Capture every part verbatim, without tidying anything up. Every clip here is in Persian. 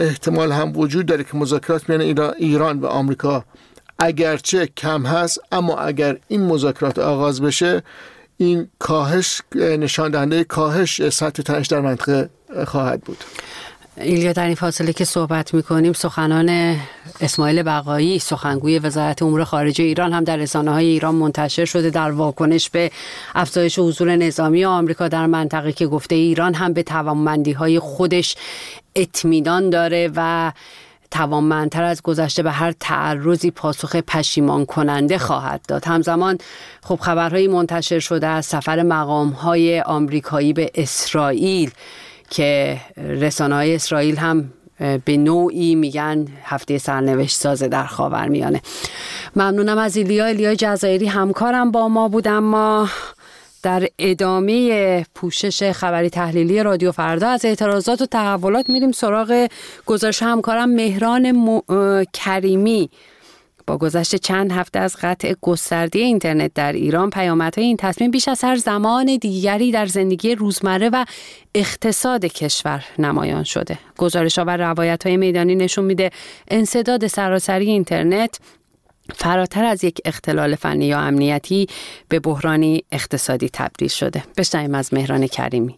احتمال هم وجود داره که مذاکرات میان ایران و آمریکا اگرچه کم هست، اما اگر این مذاکرات آغاز بشه این کاهش نشان دهنده کاهش سطح تنش در منطقه خواهد بود. ایلیا، در این فاصله که صحبت میکنیم سخنان اسماعیل بقایی سخنگوی وزارت امور خارجه ایران هم در رسانه‌های ایران منتشر شده در واکنش به افزایش حضور نظامی آمریکا در منطقه که گفته ایران هم به توانمندی‌های خودش اطمینان داره و توانمندتر از گذشته به هر تعرضی پاسخ پشیمان کننده خواهد داد. همزمان خب خبرهایی منتشر شده از سفر مقام‌های آمریکایی به اسرائیل که رسانه‌های اسرائیل هم به نوعی میگن هفته سرنوشت سازه در خاورمیانه. ممنونم از ایلیا. ایلیا جزایری همکارم با ما بود. اما در ادامه پوشش خبری تحلیلی رادیو فردا از اعتراضات و تحولات میریم سراغ گزارش همکارم مهران م... کریمی. با گذشت چند هفته از قطع گسترده اینترنت در ایران، پیامدهای این تصمیم بیش از هر زمان دیگری در زندگی روزمره و اقتصاد کشور نمایان شده. گزارش‌ها و روایت‌های میدانی نشون میده انسداد سراسری اینترنت فراتر از یک اختلال فنی یا امنیتی به بحرانی اقتصادی تبدیل شده. بشنویم از مهران کریمی.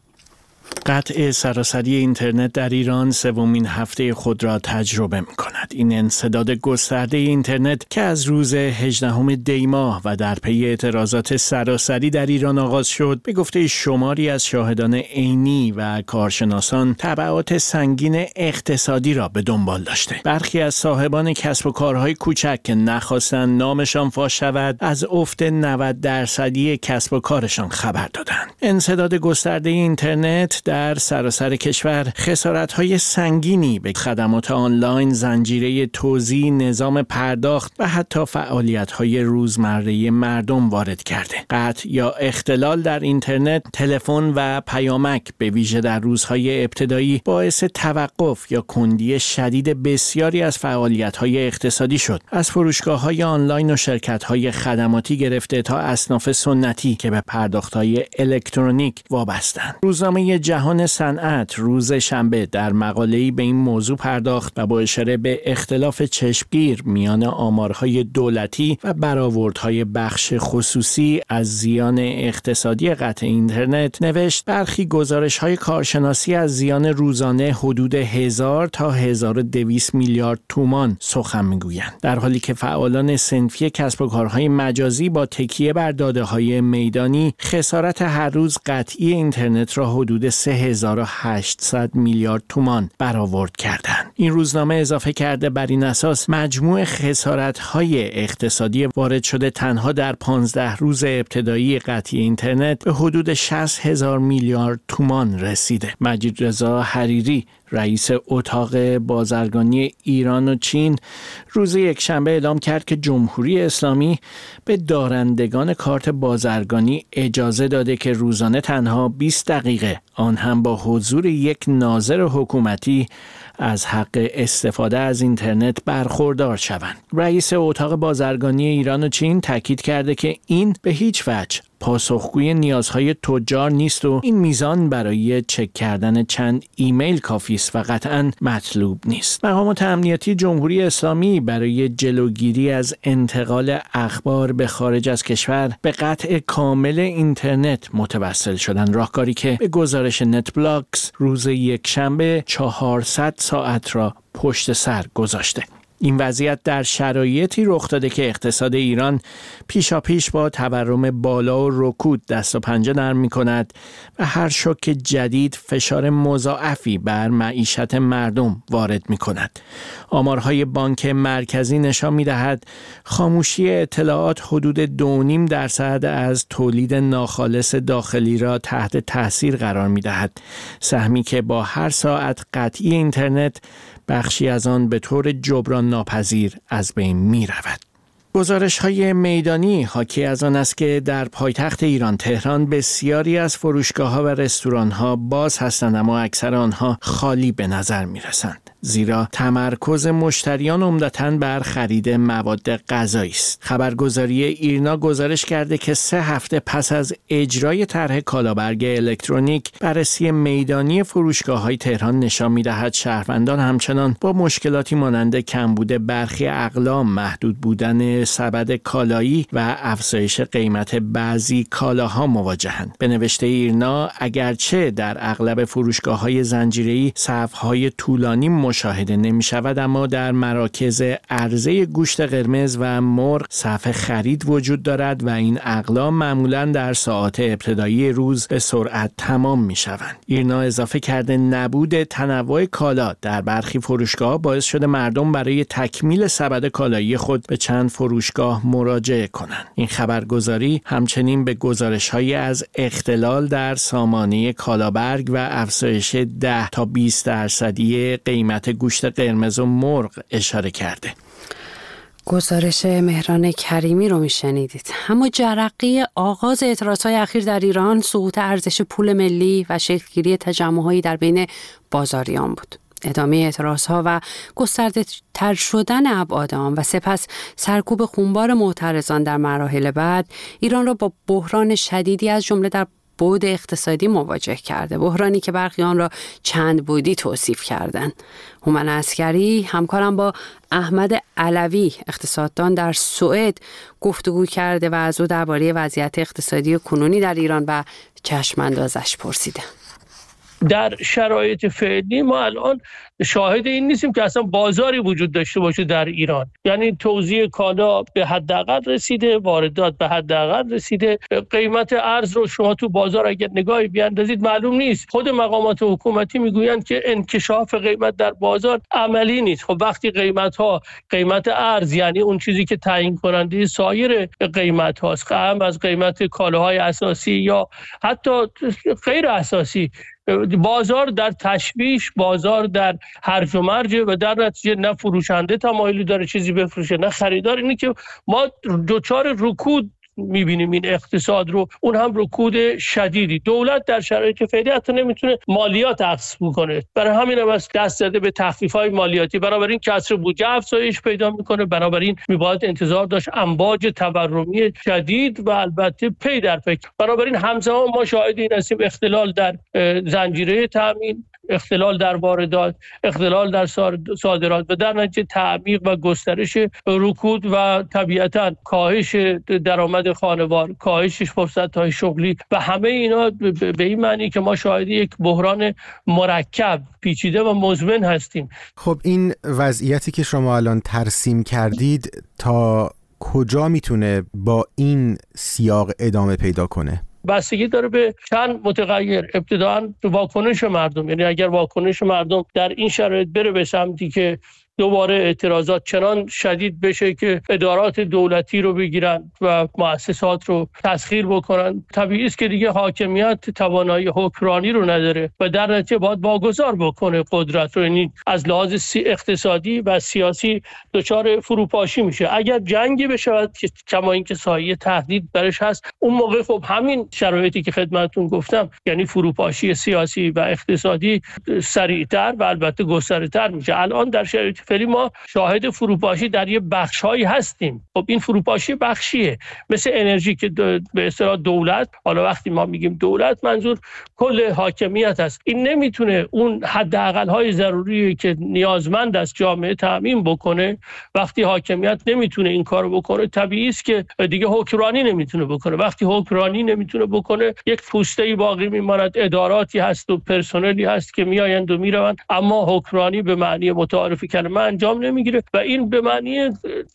قطع سراسری اینترنت در ایران سومین هفته خود را تجربه می‌کند. این انسداد گسترده اینترنت که از روز هجدهم دی ماه و در پی اعتراضات سراسری در ایران آغاز شد، به گفته شماری از شاهدان عینی و کارشناسان تبعات سنگین اقتصادی را به دنبال داشته. برخی از صاحبان کسب و کارهای کوچک که نخواستند نامشان فاش شود، از افت نود درصدی کسب و کارشان خبر دادند. انسداد گسترده اینترنت در سراسر کشور خسارت‌های سنگینی به خدمات آنلاین، زنجیره توزیع، نظام پرداخت و حتی فعالیت‌های روزمره مردم وارد کرده. قطع یا اختلال در اینترنت، تلفن و پیامک به ویژه در روزهای ابتدایی باعث توقف یا کندی شدید بسیاری از فعالیت‌های اقتصادی شد. از فروشگاه‌های آنلاین و شرکت‌های خدماتی گرفته تا اصناف سنتی که به پرداخت‌های الکترونیک وابستند. روزنامه جهان صنعت روز شنبه در مقاله‌ای به این موضوع پرداخت و با اشاره به اختلاف چشمگیر میان آمارهای دولتی و برآوردهای بخش خصوصی از زیان اقتصادی قطع اینترنت نوشت برخی گزارش‌های کارشناسی از زیان روزانه حدود هزار تا هزار و دویست میلیارد تومان سخن میگویند، در حالی که فعالان صنفی کسب و کارهای مجازی با تکیه بر داده‌های میدانی خسارت هر روز قطعی اینترنت را حدود سه هزار و هشتصد میلیارد تومان برآورد کردند. این روزنامه اضافه کرده بر این اساس مجموع خسارت‌های اقتصادی وارد شده تنها در پانزده روز ابتدایی قطعی اینترنت به حدود شصت هزار میلیارد تومان رسیده. مجید رضا حریری رئیس اتاق بازرگانی ایران و چین روز یکشنبه اعلام کرد که جمهوری اسلامی به دارندگان کارت بازرگانی اجازه داده که روزانه تنها بیست دقیقه، آن هم با حضور یک ناظر حکومتی، از حق استفاده از اینترنت برخوردار شوند. رئیس اتاق بازرگانی ایران و چین تاکید کرده که این به هیچ وجه پاسخگوی نیازهای تجار نیست و این میزان برای چک کردن چند ایمیل کافی است و قطعاً مطلوب نیست. مقامات امنیتی جمهوری اسلامی برای جلوگیری از انتقال اخبار به خارج از کشور به قطع کامل اینترنت متوسل شدند، راهکاری که به گزارش نت بلاکس روز یکشنبه چهارصد ساعت را پشت سر گذاشته. این وضعیت در شرایطی رخ داده که اقتصاد ایران پیشاپیش با تورم بالا و رکود دست و پنجه نرم می‌کند و هر شوک جدید فشار مضاعفی بر معیشت مردم وارد می‌کند. آمارهای بانک مرکزی نشان می‌دهد خاموشی اطلاعات حدود دو و نیم درصد از تولید ناخالص داخلی را تحت تاثیر قرار می‌دهد. سهمی که با هر ساعت قطعی اینترنت بخشی از آن به طور جبران ناپذیر از بین می رود. گزارش‌های میدانی حاکی از آن است که در پایتخت ایران تهران بسیاری از فروشگاه‌ها و رستوران‌ها باز هستند، اما اکثر آنها خالی به نظر می‌رسند، زیرا تمرکز مشتریان عمدتاً بر خرید مواد غذایی است. خبرگزاری ایرنا گزارش کرده که سه هفته پس از اجرای طرح کالابرگ الکترونیک، بررسی میدانی فروشگاه‌های تهران نشان می‌دهد شهروندان همچنان با مشکلاتی مانند کمبود برخی اقلام، محدود بودن سبد کالایی و افزایش قیمت بعضی کالاها مواجهند. به نوشته ایرنا، اگرچه در اغلب فروشگاه‌های زنجیره‌ای صف‌های طولانی مشاهده نمی‌شود، اما در مراکز عرضه گوشت قرمز و مرغ صف خرید وجود دارد و این اقلام معمولاً در ساعات ابتدایی روز به سرعت تمام می‌شوند. ایرنا اضافه کرده نبود تنوع کالا در برخی فروشگاه‌ها باعث شده مردم برای تکمیل سبد کالایی خود به چند فروشگاه مراجعه کنند. این خبرگزاری همچنین به گزارش‌هایی از اختلال در سامانه کالابرگ و افزایش ده تا بیست درصدی قیمت گوشت قرمز و مرغ اشاره کرده. گزارش مهران کریمی رو میشنیدید. اما جرقه آغاز اعتراضهای اخیر در ایران سقوط ارزش پول ملی و شکلگیری تجمع‌هایی در بین بازاریان بود. ادامه اعتراضها و گسترده تر شدن ابعاد آن و سپس سرکوب خونبار معترضان در مراحل بعد ایران را با بحران شدیدی از جمله در بعد اقتصادی مواجه کرده، بحرانی که برخی آن را چند بعدی توصیف کردند. هومن عسکری همکارم با احمد علوی اقتصاددان در سوئد گفتگو کرده و از او درباره وضعیت اقتصادی کنونی در ایران و چشم‌اندازش پرسیده. در شرایط فعلی ما الان شاهد این نیستیم که اصلا بازاری وجود داشته باشه در ایران. یعنی توزیع کالا به حداقل رسیده، واردات به حداقل رسیده. قیمت ارز رو شما تو بازار اگر نگاهی بیاندازید معلوم نیست. خود مقامات حکومتی میگویند که انکشاف قیمت در بازار عملی نیست. خب وقتی قیمت ها قیمت ارز، یعنی اون چیزی که تعیین کننده سایر قیمت هاست، هم از قیمت کالاهای اساسی یا حتی غیر اساسی، بازار در تشویش، بازار در هرج و مرج و در نتیجه نه فروشنده تمایلی داره چیزی بفروشه نه خریدار. اینه که ما دوچار رکود میبینیم این اقتصاد رو، اون هم رکود شدیدی. دولت در شرایط فعلی حتی نمیتونه مالیات اخذ بکنه، برای همین هم از دست زده به تخفیف‌های مالیاتی، بنابراین کسر بودجه افزایش پیدا میکنه، بنابراین میباید انتظار داشت امواج تورمی شدید و البته پی در پی. بنابراین همزمان ما شاهد این هستیم اختلال در زنجیره تامین، اختلال در واردات، اختلال در صادرات و در نتیجه تعمیق و گسترش رکود و طبیعتاً کاهش درآمد خانوار، کاهش فرصت‌های شغلی و همه اینا به این معنی که ما شاهد یک بحران مرکب، پیچیده و مزمن هستیم. خب این وضعیتی که شما الان ترسیم کردید تا کجا میتونه با این سیاق ادامه پیدا کنه؟ بستگی داره به چند متغیر. ابتداً واکنش مردم، یعنی اگر واکنش مردم در این شرایط بره به سمتی که دوباره اعتراضات چنان شدید بشه که ادارات دولتی رو بگیرن و مؤسسات رو تسخیر بکنن، طبیعی است که دیگه حاکمیت توانایی حکمرانی رو نداره و در نتیجه باید واگذار بکنه قدرت رو. یعنی از لحاظ اقتصادی و سیاسی دچار فروپاشی میشه. اگر جنگی بشود که کما اینکه سایه تهدید برش هست، اون موقع خب همین شرایطی که خدمتتون گفتم، یعنی فروپاشی سیاسی و اقتصادی سریعتر و البته گسترده‌تر میشه. الان در شرایط فعلی ما شاهد فروپاشی در یه بخش‌هایی هستیم. خب این فروپاشی بخشیه، مثل انرژی که به اصطلاح دولت، حالا وقتی ما میگیم دولت منظور کل حاکمیت است، این نمیتونه اون حداقل‌های ضروری که نیازمند است جامعه تامین بکنه. وقتی حاکمیت نمیتونه این کارو بکنه، طبیعی است که دیگه حکمرانی نمیتونه بکنه. وقتی حکمرانی نمیتونه بکنه، یک پوسته‌ای باقی میماند، اداراتی هست و پرسنلی هست که میآیند و میروند، اما حکمرانی به معنی متعارف کلمه انجام نمیگیره و این به معنی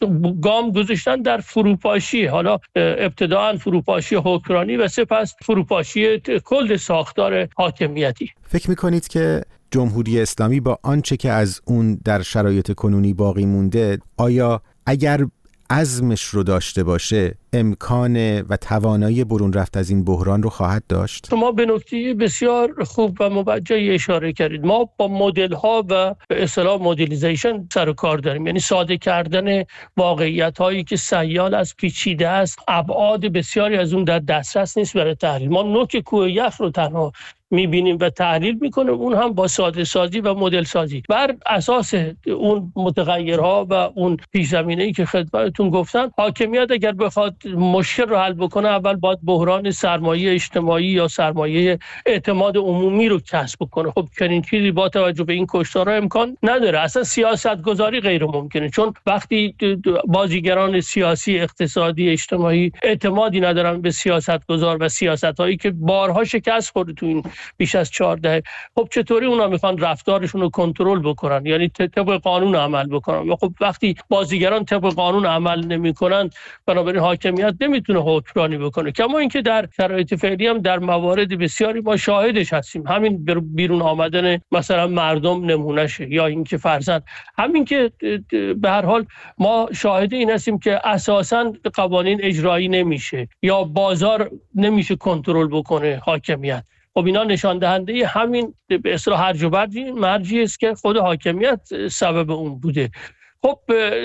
گام گذاشتن در فروپاشی، حالا ابتداء فروپاشی حکمرانی و سپس فروپاشی کل ساختار حاکمیتی. فکر میکنید که جمهوری اسلامی با آنچه که از اون در شرایط کنونی باقی مونده، آیا اگر عزمش رو داشته باشه امکان و توانایی برون رفت از این بحران رو خواهد داشت؟ شما به نکته بسیار خوب و موجهی اشاره کردید. ما با مدل ها و به اصطلاح مدلیزیشن سر و کار داریم، یعنی ساده کردن واقعیت هایی که سیال از پیچیده است، ابعاد بسیاری از اون در دسترس نیست برای تحلیل. ما نوک کوه یخ رو تنها میبینیم و تحلیل میکنیم، اون هم با ساده سازی و مدل سازی بر اساس اون متغیرها و اون پیش زمینه‌ای که خدمتتون گفتم. حاکمیت اگر بخواد مشکل رو حل بکنه، اول باید بحران سرمایه اجتماعی یا سرمایه اعتماد عمومی رو کسب کنه. خب چنین چیزی با توجه به این کشتارها امکان نداره. اصلا سیاست گذاری غیر ممکنه، چون وقتی بازیگران سیاسی، اقتصادی، اجتماعی اعتمادی ندارن به سیاست گذار و سیاست‌هایی که بارها شکست خورده تو این بیش از چهارده، خب چطوری اونا میخوان رفتارشون رو کنترل بکنن، یعنی طبق قانون عمل بکنن؟ و خب وقتی بازیگران طبق قانون عمل نمیکنن، بنابراین حاکمیت نمیتونه حکمرانی بکنه. کما اینکه در شرایط فعلی هم در موارد بسیاری ما شاهدش هستیم. همین بیرون آمدن مثلا مردم نمونهشه، یا اینکه فرضاً همین که به هر حال ما شاهد این هستیم که اساساً قوانین اجرایی نمیشه یا بازار نمیشه کنترل بکنه حاکمیت. خب اینا نشان دهنده همین به اصطلاح هرج و مرجی است که خود حاکمیت سبب اون بوده. خب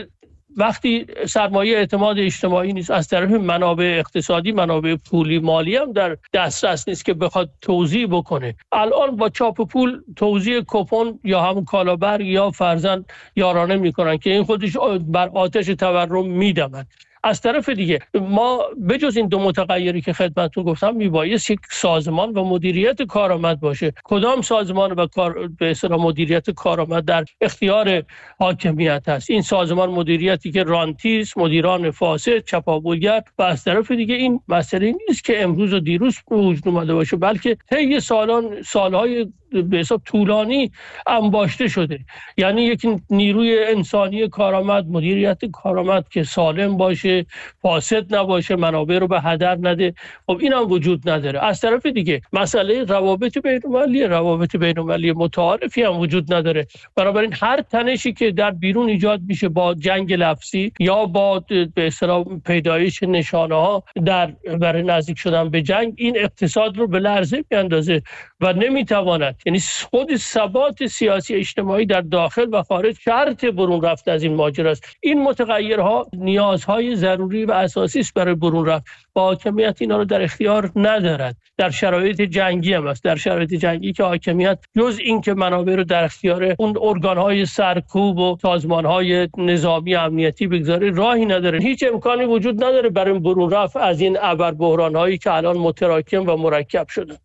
وقتی سرمایه اعتماد اجتماعی نیست، از طرف منابع اقتصادی، منابع پولی مالی هم در دسترس نیست که بخواد توزیع بکنه. الان با چاپ پول توزیع کوپن یا همون کالابر یا فرزند یارانه میکنن که این خودش بر آتش تورم میدمد. از طرف دیگه ما بجز این دو متغیری که خدمتتون گفتم میبایست یک سازمان و مدیریت کارآمد باشه. کدام سازمان و کار به اصطلاح مدیریت کارآمد در اختیار حاکمیت هست؟ این سازمان مدیریتی که رانتی است، مدیران فاسد، چپاولگر، و از طرف دیگه این مسئله نیست که امروز و دیروز به وجود اومده باشه، بلکه طی سالان سالهای به حساب طولانی انباشته شده. یعنی یک نیروی انسانی کارآمد، مدیریت کارآمد که سالم باشه، فاسد نباشه، منابع رو به هدر نده، خب این هم وجود نداره. از طرف دیگه مسئله روابط بین‌المللی، روابط بین‌المللی متعارفی هم وجود نداره. بنابراین هر تنشی که در بیرون ایجاد میشه با جنگ لفظی یا با به اصطلاح پیدایش نشانه‌ها در برای نزدیک شدن به جنگ، این اقتصاد رو به لرزه میاندازه و نمیتواند، یعنی خود ثبات سیاسی اجتماعی در داخل و خارج شرط برون رفت از این ماجرا است. این متغیرها نیازهای ضروری و اساسی است برای برون رفت. با حاکمیت اینا رو در اختیار ندارد. در شرایط جنگی هم است. در شرایط جنگی که حاکمیت جز این که منابع رو در اختیار اون ارگان‌های سرکوب و سازمان‌های نظامی امنیتی بگذاره، راهی نداره. هیچ امکانی وجود نداره برای برون رفت از این ابر بحران‌هایی که الان متراکم و مرکب شده.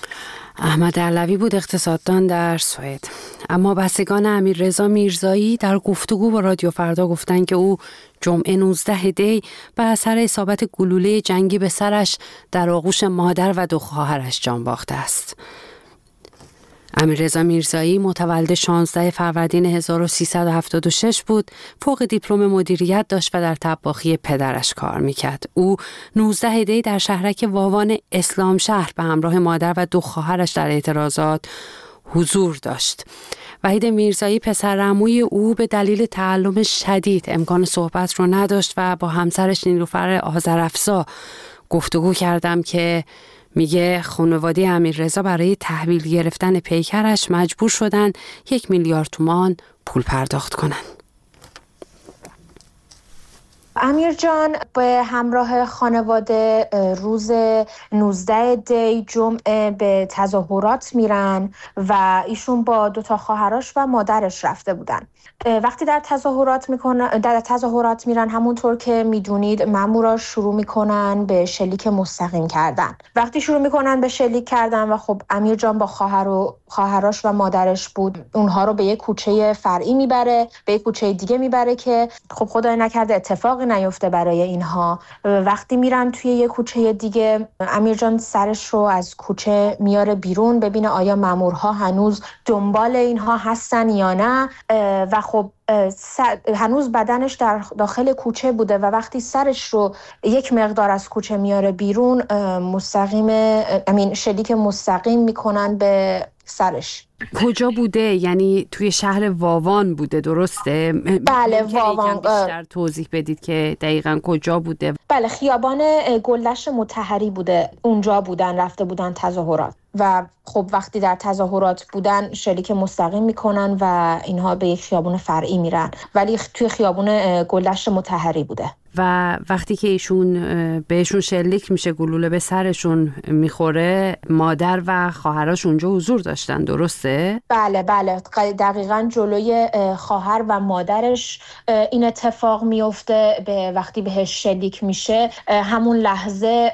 احمد علوی بود، اقتصاددان در سوئد. اما بستگان امیررضا میرزایی در گفتگو با رادیو فردا گفتند که او جمعه نوزده دی به اثر اصابت گلوله جنگی به سرش در آغوش مادر و دو خواهرش جان باخته است. امیررضا میرزایی متولد شانزده فروردین هزار و سیصد و هفتاد و شش بود. فوق دیپلم مدیریت داشت و در طباخی پدرش کار میکرد. او نوزده دی در شهرک واوان اسلام شهر به همراه مادر و دو خواهرش در اعتراضات حضور داشت. وحید میرزایی پسر عموی او به دلیل تعلم شدید امکان صحبت رو نداشت و با همسرش نیلوفر آذرافزا گفتگو کردم که میگه خانواده امیررضا برای تحویل گرفتن پیکرش مجبور شدن یک میلیارد تومان پول پرداخت کنن. امیر جان به همراه خانواده روز نوزده دی جمعه به تظاهرات میرن و ایشون با دو تا خواهرش و مادرش رفته بودن. وقتی در تظاهرات میکنن در تظاهرات میرن، همونطور که میدونید مامورا شروع میکنن به شلیک مستقیم کردن. وقتی شروع میکنن به شلیک کردن و خب امیر جان با خواهر و خواهرش و مادرش بود، اونها رو به یک کوچه فرعی میبره، به یک کوچه دیگه میبره که خب خدای نکرده اتفاقی نیفته برای اینها. وقتی میرن توی یک کوچه دیگه، امیر جان سرش رو از کوچه میاره بیرون ببینه آیا مامورها هنوز دنبال اینها هستن یا نه، و خب هنوز بدنش در داخل کوچه بوده و وقتی سرش رو یک مقدار از کوچه میاره بیرون، مستقیم امین شلیک مستقیم میکنن به سرش. کجا بوده؟ یعنی توی شهر واوان بوده، درسته؟ بله واوان. بیشتر توضیح بدید که دقیقاً کجا بوده؟ بله خیابان گلدشت مطهری بوده، اونجا بودن، رفته بودن تظاهرات و خب وقتی در تظاهرات بودن شلیک مستقیم میکنن و اینها به یک خیابان فرعی میرن، ولی توی خیابان گلدشت مطهری بوده. و وقتی که ایشون بهشون شلیک میشه، گلوله به سرشون میخوره، مادر و خواهرش اونجا حضور داشتن، درسته؟ بله بله دقیقاً جلوی خواهر و مادرش این اتفاق میفته. به وقتی بهش شلیک میشه همون لحظه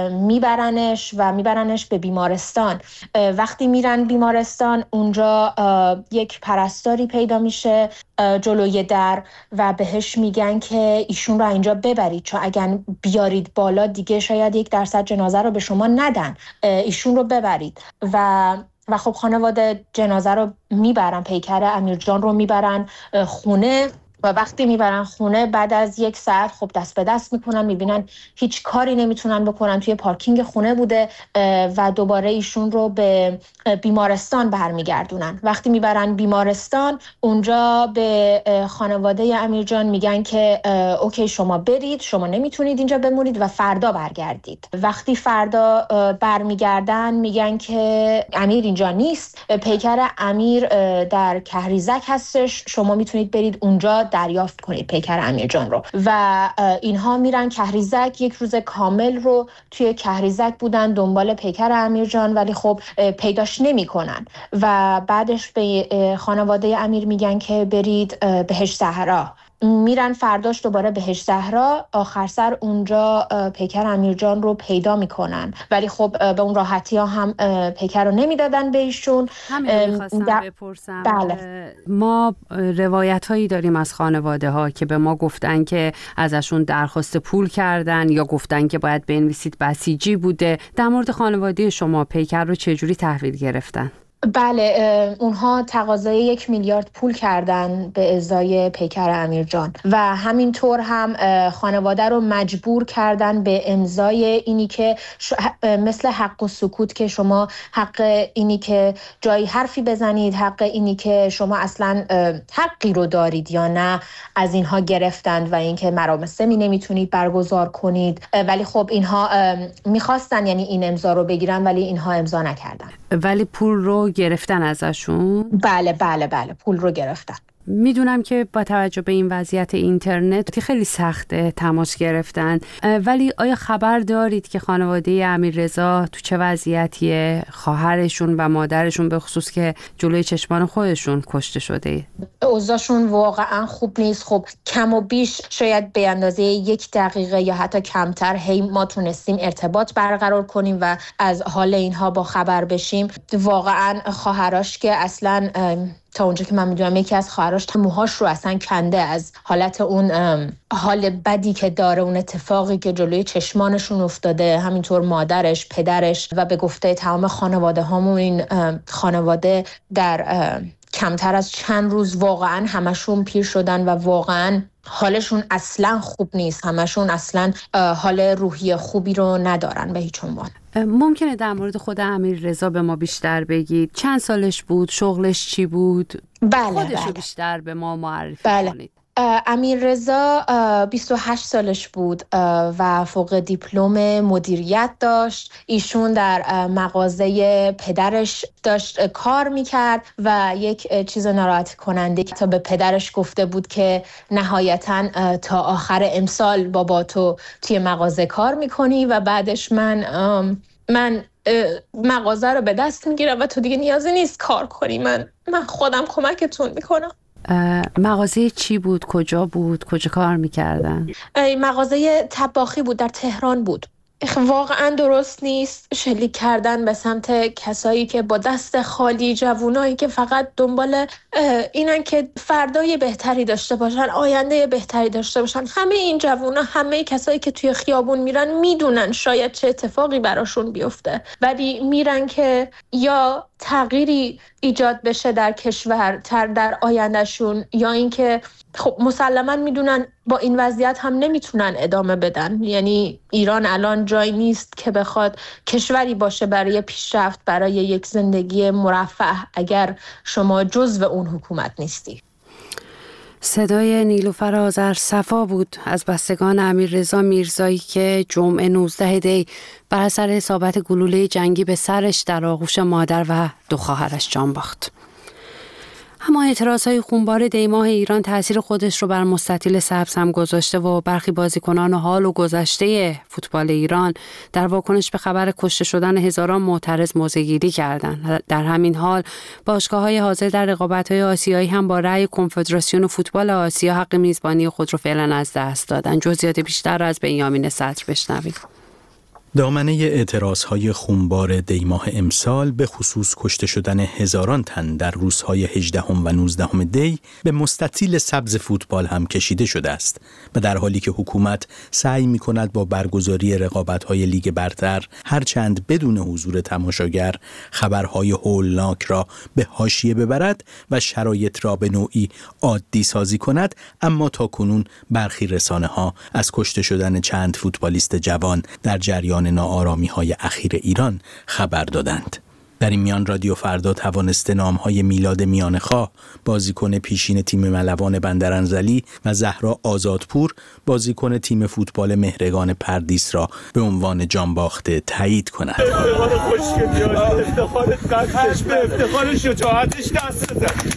میبرنش و میبرنش به بیمارستان. وقتی میرن بیمارستان اونجا یک پرستاری پیدا میشه جلوی در و بهش میگن که ایشون رو اینجا ببرید، چون اگر بیارید بالا دیگه شاید یک درصد جنازه رو به شما ندن، ایشون رو ببرید. و و خب خانواده جنازه رو میبرن، پیکر امیرجان رو میبرن خونه و وقتی میبرن خونه بعد از یک ساعت خب دست به دست میکنن، میبینن هیچ کاری نمیتونن بکنن، توی پارکینگ خونه بوده و دوباره ایشون رو به بیمارستان برمیگردونن. وقتی میبرن بیمارستان اونجا به خانواده امیرجان میگن که اوکی شما برید، شما نمیتونید اینجا بمونید و فردا برگردید. وقتی فردا برمیگردن میگن که امیر اینجا نیست، پیکر امیر در کهریزک هستش، شما میتونید برید اونجا دریافت کنید پیکر امیرجان رو. و اینها میرن کهریزک، یک روز کامل رو توی کهریزک بودن دنبال پیکر امیرجان، ولی خب پیداش نمی کنن و بعدش به خانواده امیر میگن که برید بهشت زهرا. میرن فرداش دوباره بهشت زهرا، آخر سر اونجا پیکر امیرجان رو پیدا میکنن، ولی خب به اون راحتی ها هم پیکر رو نمیدادن به ایشون. همین میخواستم در... بپرسم. بله. ما روایت هایی داریم از خانواده ها که به ما گفتن که ازشون درخواست پول کردن یا گفتن که باید بنویسید بسیجی بوده. در مورد خانواده شما پیکر رو چجوری تحویل گرفتن؟ بله اونها تقاضای یک میلیارد پول کردن به ازای پیکر امیرجان و همینطور هم خانواده رو مجبور کردن به امضای اینی که مثل حق و سکوت که شما حق اینی که جایی حرفی بزنید، حق اینی که شما اصلا حقی رو دارید یا نه از اینها گرفتند و اینکه مراسمی نمیتونید برگزار کنید. ولی خب اینها میخواستن یعنی این امضا رو بگیرن ولی اینها امضا نکردن. ولی پول رو گرفتن ازشون؟ بله بله بله پول رو گرفتن. میدونم که با توجه به این وضعیت اینترنت خیلی سخته تماس گرفتن، ولی آیا خبر دارید که خانواده امیررضا تو چه وضعیتیه؟ خواهرشون و مادرشون به خصوص که جلوی چشمان خودشون کشته شده. اوضاعشون واقعا خوب نیست. خب کم و بیش شاید به اندازه یک دقیقه یا حتی کمتر هی ما تونستیم ارتباط برقرار کنیم و از حال اینها با خبر بشیم. واقعا خواهرش که اصلا تا اونجا که من میدونم یکی از خواهرش موهاش رو اصلا کنده از حالت اون حال بدی که داره، اون اتفاقی که جلوی چشمانشون افتاده، همینطور مادرش، پدرش و به گفته تمام خانواده هامون این خانواده در کمتر از چند روز واقعا همشون پیر شدن و واقعا حالشون اصلا خوب نیست، همشون اصلا حال روحی خوبی رو ندارن به هیچ عنوان. ممکنه در مورد خود امیررضا به ما بیشتر بگید؟ چند سالش بود؟ شغلش چی بود؟ بله خودشو بله. بیشتر به ما معرفی بله. کنید. امیررضا بیست و هشت سالش بود و فوق دیپلم مدیریت داشت. ایشون در مغازه پدرش داشت کار میکرد و یک چیز ناراحت کننده که تا به پدرش گفته بود که نهایتاً تا آخر امسال بابا تو توی مغازه کار میکنی و بعدش من من مغازه رو به دست میگیرم و تو دیگه نیازی نیست کار کنی، من من خودم کمکتون میکنم. مغازه چی بود؟ کجا بود؟ کجا کار میکردن؟ مغازه طباخی بود، در تهران بود. واقعا درست نیست شلیک کردن به سمت کسایی که با دست خالی، جوونایی که فقط دنبال اینن که فردای بهتری داشته باشن، آینده بهتری داشته باشن. همه این جوونا، همه کسایی که توی خیابون میرن میدونن شاید چه اتفاقی براشون بیفته، ولی میرن که یا تغییری ایجاد بشه در کشور، تر در آیندهشون، یا اینکه خب مسلماً میدونن با این وضعیت هم نمیتونن ادامه بدن. یعنی ایران الان جایی نیست که بخواد کشوری باشه برای پیشرفت، برای یک زندگی مرفه اگر شما جزو اون حکومت نیستی. صدای نیلوفر آذرصفا بود از بستگان امیررضا میرزایی که جمعه نوزده دی بر اثر اصابت گلوله جنگی به سرش در آغوش مادر و دو خواهرش جان باخت. اما اعتراضهای خونبار دیماه ایران تأثیر خودش رو بر مستطیل سبز هم گذاشته و برخی بازیکنان و حال و گذشته فوتبال ایران در واکنش به خبر کشته شدن هزاران معترض موضع‌گیری کردند. در همین حال باشگاه‌های حاضر در رقابت‌های آسیایی هم با رأی کنفدراسیون فوتبال آسیا حق میزبانی خود رو فعلا از دست دادن. جزئیات بیشتر از بنیامین صدر بشنوید. دامنه اعتراضهای خونبار دیماه امسال به خصوص کشته شدن هزاران تن در روزهای هجدهم و نوزدهم دی به مستطیل سبز فوتبال هم کشیده شده است و در حالی که حکومت سعی می کند با برگزاری رقابت‌های لیگ برتر هرچند بدون حضور تماشاگر خبرهای هولناک را به حاشیه ببرد و شرایط را به نوعی عادی سازی کند، اما تاکنون برخی رسانه‌ها از کشته شدن چند فوتبالیست جوان در جریان ناآرامی‌های اخیر ایران خبر دادند. در این میان رادیو فردا توانسته نام‌های میلاد میانخواه، بازیکن پیشین تیم ملوان بندرانزلی و زهرا آزادپور، بازیکن تیم فوتبال مهرگان پردیس را به عنوان جانباخته تایید کند. افتخار خوشگلی، افتخار قدش به افتخار شجاعتش دست بزن.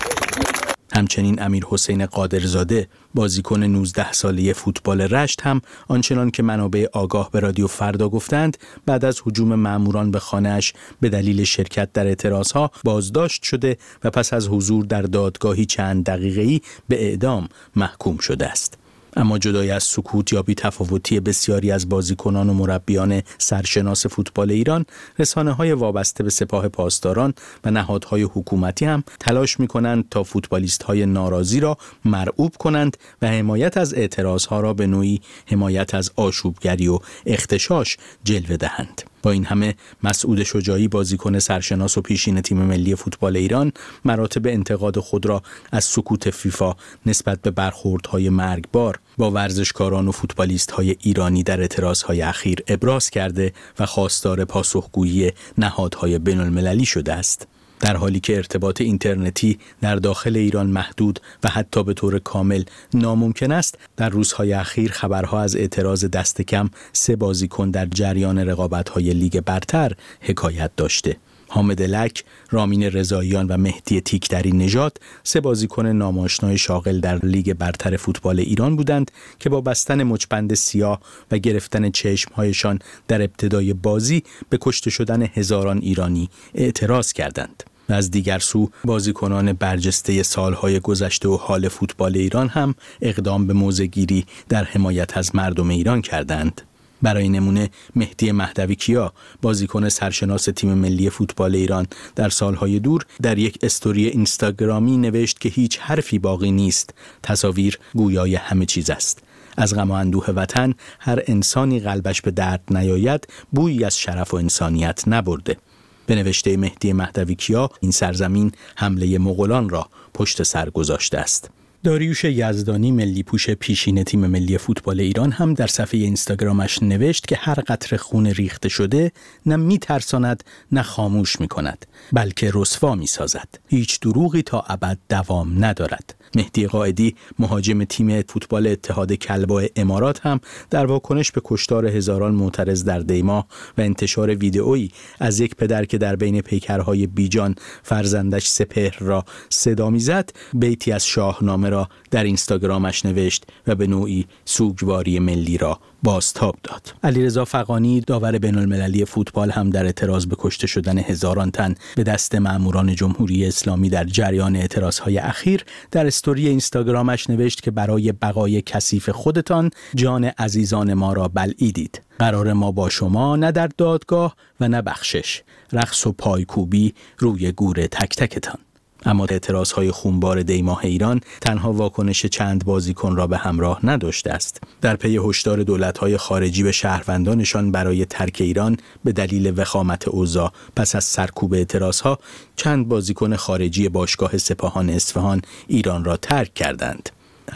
همچنین امیر حسین قادرزاده، بازیکن نوزده ساله فوتبال رشت هم آنچنان که منابع آگاه به رادیو فردا گفتند، بعد از هجوم ماموران به خانه‌اش به دلیل شرکت در اعتراضها بازداشت شده و پس از حضور در دادگاهی چند دقیقه‌ای به اعدام محکوم شده است. اما جدای از سکوت یا بی‌تفاوتی بسیاری از بازیکنان و مربیان سرشناس فوتبال ایران، رسانه‌های وابسته به سپاه پاسداران و نهادهای حکومتی هم تلاش می‌کنند تا فوتبالیست‌های ناراضی را مرعوب کنند و حمایت از اعتراضها را به نوعی حمایت از آشوبگری و اغتشاش جلوه دهند. با این همه مسعود شجاعی، بازیکن سرشناس و پیشین تیم ملی فوتبال ایران، مراتب انتقاد خود را از سکوت فیفا نسبت به برخوردهای مرگبار با ورزشکاران و فوتبالیست‌های ایرانی در اعتراضهای اخیر ابراز کرده و خواستار پاسخگویی نهادهای بین‌المللی شده است. در حالی که ارتباط اینترنتی در داخل ایران محدود و حتی به طور کامل ناممکن است، در روزهای اخیر خبرها از اعتراض دست کم سه بازیکن در جریان رقابت‌های لیگ برتر حکایت داشته. حامد لک، رامین رضاییان و مهدی تیکدری نژاد، سه بازیکن ناماشنای شاغل در لیگ برتر فوتبال ایران بودند که با بستن مچبند سیاه و گرفتن چشمهایشان در ابتدای بازی به کشته شدن هزاران ایرانی اعتراض کردند. و از دیگر سو بازیکنان برجسته سالهای گذشته و حال فوتبال ایران هم اقدام به موضع‌گیری در حمایت از مردم ایران کردند. برای نمونه مهدی مهدوی کیا، بازیکن سرشناس تیم ملی فوتبال ایران، در سالهای دور در یک استوری اینستاگرامی نوشت که هیچ حرفی باقی نیست، تصاویر گویای همه چیز است. از غم و اندوه وطن هر انسانی قلبش به درد نیاید، بویی از شرف و انسانیت نبرده. به نوشته مهدی مهدوی کیا، این سرزمین حمله مغولان را پشت سر گذاشته است. داریوش یزدانی، ملی پوش پیشین تیم ملی فوتبال ایران، هم در صفحه اینستاگرامش نوشت که هر قطره خون ریخته شده نه میترساند نه خاموش میکند، بلکه رسوا میسازد. هیچ دروغی تا ابد دوام ندارد. مهدی قائدی، مهاجم تیم فوتبال اتحاد کلبا امارات، هم در واکنش به کشتار هزاران معترض در دیماه و انتشار ویدئویی از یک پدر که در بین پیکرهای بیجان فرزندش سپهر را صدا میزد، بیتی از شاهنامه را در اینستاگرامش نوشت و به نوعی سوگواری ملی را بازتاب داد. علیرضا فغانی، داور بین‌المللی فوتبال، هم در اعتراض به کشته شدن هزاران تن به دست ماموران جمهوری اسلامی در جریان اعتراضهای اخیر در استوری اینستاگرامش نوشت که برای بقای کثیف خودتان جان عزیزان ما را بلعیدید. قرار ما با شما نه در دادگاه و نه بخشش، رقص و پایکوبی روی گور تک تکتان. اما اعتراضهای خونبار دیماه ایران تنها واکنش چند بازیکن را به همراه نداشته است. در پی هشدار دولت‌های خارجی به شهروندانشان برای ترک ایران به دلیل وخامت اوضاع پس از سرکوب اعتراضها، چند بازیکن خارجی باشگاه سپاهان اصفهان ایران را ترک کردند.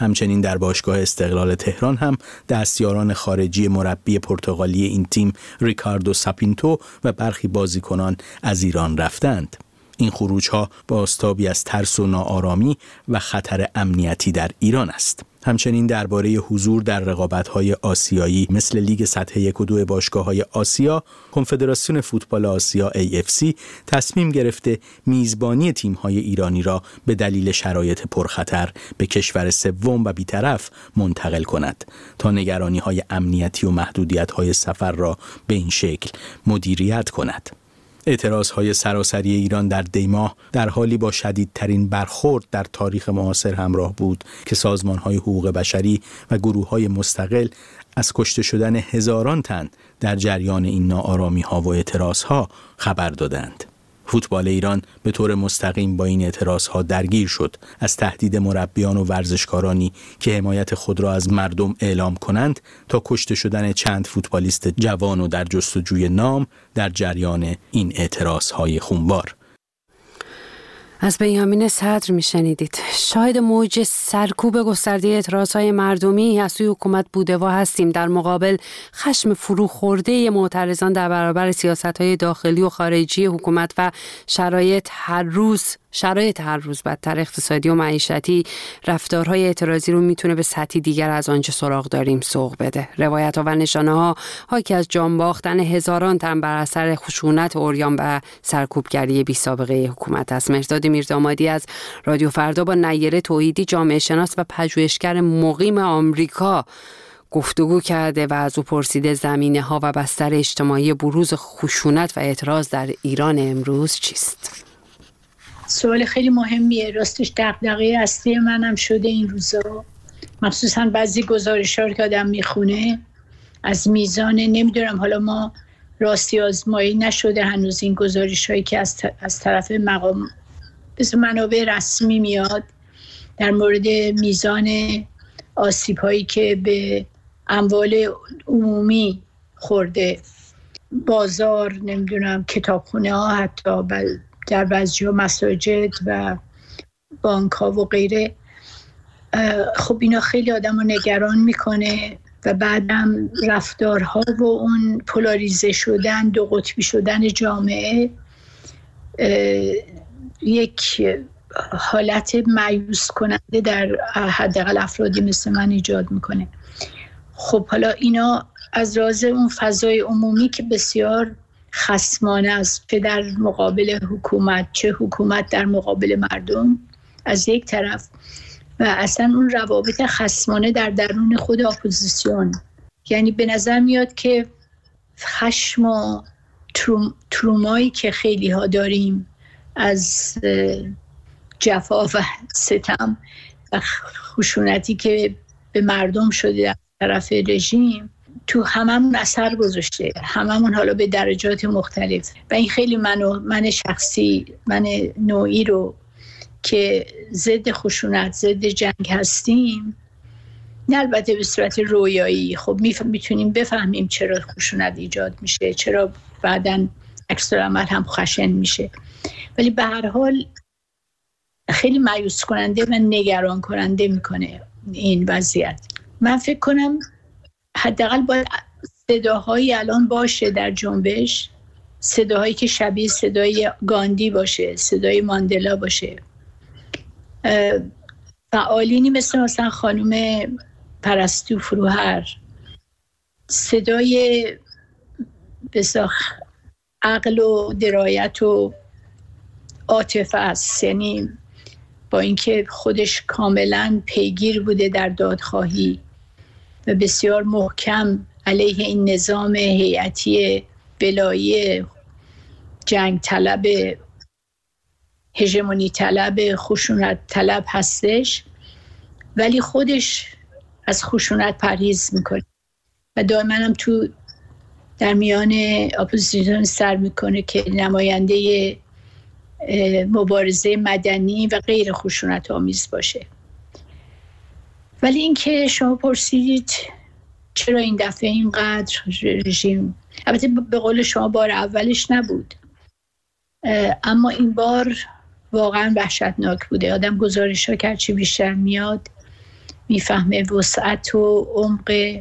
همچنین در باشگاه استقلال تهران هم دستیاران خارجی مربی پرتغالی این تیم ریکاردو ساپینتو و برخی بازیکنان از ایران رفتند. این خروج‌ها بازتابی از ترس و ناآرامی و خطر امنیتی در ایران است. همچنین درباره حضور در رقابت‌های آسیایی مثل لیگ سطح یک و دو باشگاه‌های آسیا، کنفدراسیون فوتبال آسیا ای اف سی تصمیم گرفته میزبانی تیم‌های ایرانی را به دلیل شرایط پرخطر به کشور سوم و بی‌طرف منتقل کند تا نگرانی‌های امنیتی و محدودیت‌های سفر را به این شکل مدیریت کند. اعتراضهای سراسری ایران در دیماه در حالی با شدیدترین برخورد در تاریخ معاصر همراه بود که سازمانهای حقوق بشری و گروههای مستقل از کشته شدن هزاران تن در جریان این ناآرامی‌ها و اعتراضها خبر دادند. فوتبال ایران به طور مستقیم با این اعتراضها درگیر شد، از تهدید مربیان و ورزشکارانی که حمایت خود را از مردم اعلام کنند تا کشته شدن چند فوتبالیست جوان و در جستجوی نام در جریان این اعتراضهای خونبار. از بنیامین صدر میشنیدید. شاهد موج سرکوب گسترده اعتراضهای مردمی از سوی حکومت بوده و هستیم در مقابل خشم فروخورده معترضان در برابر سیاست‌های داخلی و خارجی حکومت و شرایط هر روز شرایط هر روز بدتر اقتصادی و معیشتی. رفتارهای اعتراضی رو میتونه به سطحی دیگر از آنچه سراغ داریم سوق بده. روایت‌ها و نشانه‌ها حاکی از جان باختن هزاران تن بر اثر خشونت عریان و سرکوبگری بی سابقه حکومت است. مهرداد میردامادی از رادیو فردا با نیره توحیدی، جامعه شناس و پژوهشگر مقیم آمریکا گفتگو کرده و از او پرسیده زمینه‌ها و بستر اجتماعی بروز خشونت و اعتراض در ایران امروز چیست؟ سوال خیلی مهمیه. راستش دغدغه اصلی منم شده این روزا، مخصوصا بعضی گزارش‌ها رو که آدم میخونه از میزان، نمیدونم حالا ما راستی آزمایی نشده هنوز این گزارش‌هایی که از از طرف مقام از منابع رسمی میاد در مورد میزان آسیب‌هایی که به اموال عمومی خورده، بازار، نمیدونم کتابخونه ها، حتی در بعضی مساجد و بانک ها و غیره. خب اینا خیلی آدم رو نگران میکنه و بعدم رفتارها و اون پولاریزه شدن، دو قطبی شدن جامعه یک حالت مایوس کننده در حداقل افرادی مثل من ایجاد میکنه. خب حالا اینا از راز اون فضای عمومی که بسیار خصمانه است، چه در مقابل حکومت چه حکومت در مقابل مردم از یک طرف، و اصلا اون روابط خصمانه در درون خود اپوزیسیون. یعنی به نظر میاد که خشم و تروم، ترومایی که خیلی ها داریم از جفا و ستم و خشونتی که به مردم شده در طرف رژیم تو هممون اثر گذاشته، هممون حالا به درجات مختلف. و این خیلی منو من شخصی، من نوعی رو که ضد خشونت، ضد جنگ هستیم، نه البته به صورت رویایی، خب میتونیم بفهمیم چرا خشونت ایجاد میشه، چرا بعداً عکس العمل هم خشن میشه، ولی به هر حال خیلی مایوس کننده و نگران کننده میکنه این وضعیت. من فکر کنم حداقل باید صداهایی الان باشه در جنبش، صداهایی که شبیه صدای گاندی باشه، صدای ماندلا باشه، فعالینی مثل مثلا خانم پرستو فروهر، صدای بسیار عقل و درایت و عاطفه است، یعنی با اینکه خودش کاملا پیگیر بوده در دادخواهی و بسیار محکم علیه این نظام هیئتی بلایی جنگ طلب، هژمونی طلب، خشونت طلب هستش، ولی خودش از خشونت پرهیز میکنه و دائما هم تو در میان اپوزیسیون سر میکنه که نماینده مبارزه مدنی و غیر خشونت آمیز باشه. ولی اینکه شما پرسیدید چرا این دفعه اینقدر رژیم، البته به قول شما بار اولش نبود، اما این بار واقعا وحشتناک بوده. آدم گزارش ها که هرچی بیشتر میاد میفهمه وسعت و عمق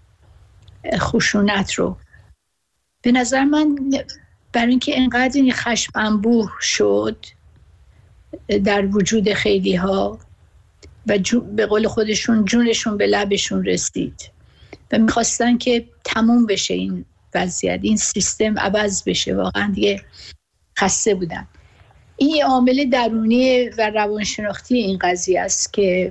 خشونت رو. به نظر من برای اینکه اینقدر این خشم انبوه شد در وجود خیلی ها و به قول خودشون جونشون به لبشون رسید و میخواستن که تموم بشه این وضعیت، این سیستم عوض بشه، واقعا دیگه خسته بودن. این عامل درونی و روانشناختی این قضیه است که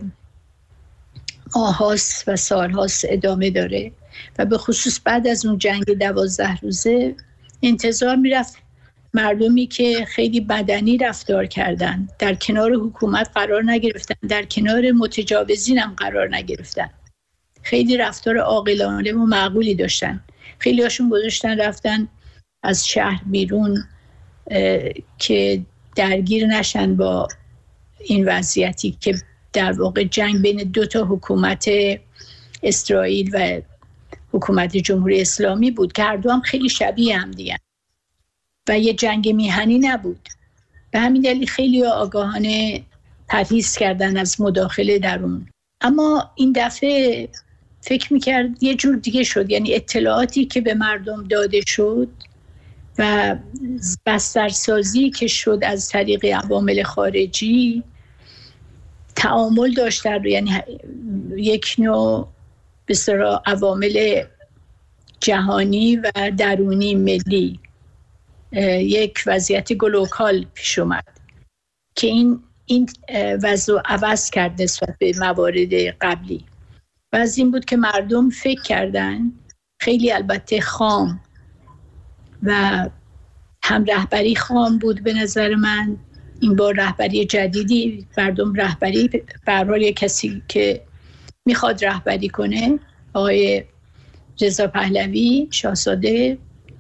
ماهاست و سالهاست ادامه داره و به خصوص بعد از اون جنگ دوازده روزه انتظار میرفت مردمی که خیلی بدنی رفتار کردن در کنار حکومت قرار نگرفتن، در کنار متجاوزین هم قرار نگرفتن، خیلی رفتار عاقلانه و معقولی داشتن. خیلی هاشون گذاشتن رفتن از شهر بیرون که درگیر نشن با این وضعیتی که در واقع جنگ بین دو تا حکومت اسرائیل و حکومت جمهوری اسلامی بود که هر دو هم خیلی شبیه هم دیگه و یه جنگ میهنی نبود. به همین دلیل خیلی آگاهانه پرهیز کردن از مداخله در اون. اما این دفعه فکر میکرد یه جور دیگه شد، یعنی اطلاعاتی که به مردم داده شد و بسترسازی که شد از طریق عوامل خارجی تعامل داشت در، یعنی یک نوع بسیار عوامل جهانی و درونی ملی، یک وضعیت گلوکال پیش اومد که این این وضع عوض کرد نسبت به موارد قبلی و از این بود که مردم فکر کردن، خیلی البته خام و هم رهبری خام بود به نظر من، این بار رهبری جدیدی، مردم رهبری به هر حال کسی که میخواد رهبری کنه، آقای رضا پهلوی شاهزاده،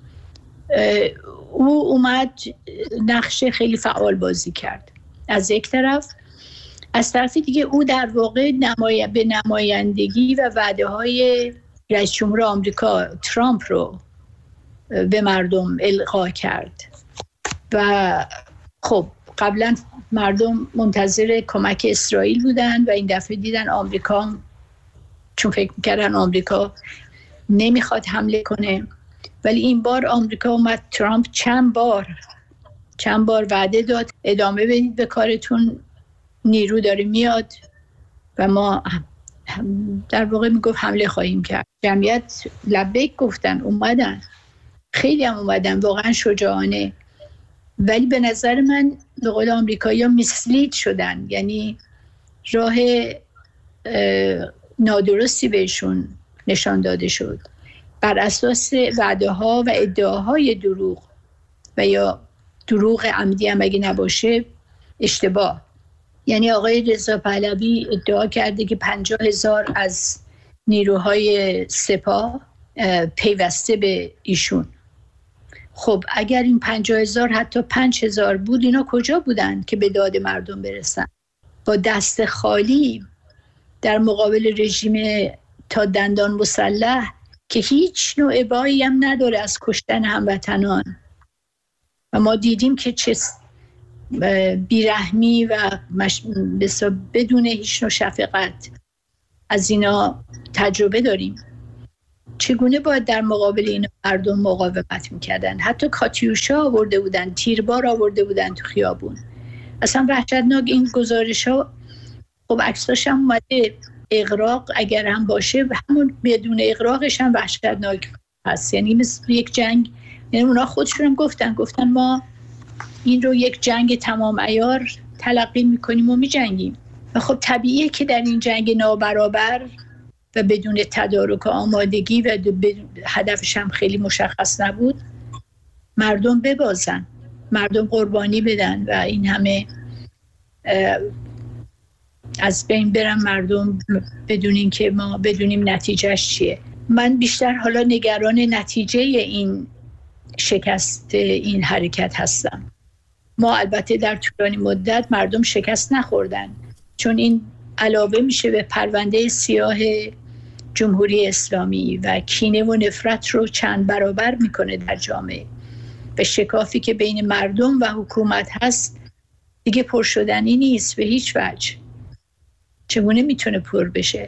او اومد نقش خیلی فعال بازی کرد از یک طرف، از طرف دیگه او در واقع نمای... به نمایندگی و وعده های رئیس جمهور آمریکا ترامپ رو به مردم القا کرد و خب قبلا مردم منتظر کمک اسرائیل بودن و این دفعه دیدن آمریکا، چون فکر میکردن آمریکا نمیخواد حمله کنه، ولی این بار آمریکا اومد، ترامپ چند بار چند بار وعده داد ادامه بدید به کارتون، نیرو داره میاد و ما در واقع میگفت حمله خواهیم کرد. جمعیت لبیک گفتن، اومدن، خیلی هم اومدن، واقعا شجاعانه، ولی به نظر من به قول آمریکایی‌ها میسلید شدن، یعنی راه نادرستی بهشون نشان داده شد بر اساس وعده ها و ادعاهای دروغ و یا دروغ عمدی هم اگه نباشه اشتباه. یعنی آقای رضا پهلوی ادعا کرده که پنجاه هزار از نیروهای سپاه پیوسته به ایشون. خب اگر این پنجاه هزار حتی پنج هزار بود، اینا کجا بودن که به داد مردم برسن؟ با دست خالی در مقابل رژیم تا دندان مسلح که هیچ نوع ابایی هم نداره از کشتن هموطنان و ما دیدیم که چه بیرحمی و مش... بدون هیچ نوع شفقت از اینا تجربه داریم. چگونه باید در مقابل این مردم مقاومت میکردن؟ حتی کاتیوشا آورده بودن، تیربار آورده بودن تو خیابون. اصلا وحشتناک این گزارش ها. خب عکساش هم اومده، اغراق اگر هم باشه همون بدون اغراقش هم وحشتناک هست، یعنی مثل یک جنگ. یعنی اونا خودشون هم گفتن گفتن ما این رو یک جنگ تمام عیار تلقی میکنیم و میجنگیم و خب طبیعیه که در این جنگ نابرابر و بدون تدارک و آمادگی و هدفش هم خیلی مشخص نبود، مردم ببازن، مردم قربانی بدن و این همه از بین برن مردم بدون این که ما بدونیم نتیجهش چیه. من بیشتر حالا نگران نتیجه این شکست این حرکت هستم. ما البته در طولانی مدت مردم شکست نخوردن، چون این علاوه میشه به پرونده سیاه جمهوری اسلامی و کینه و نفرت رو چند برابر میکنه در جامعه و شکافی که بین مردم و حکومت هست دیگه پرشدنی نیست به هیچ وجه. چگونه میتونه پر بشه؟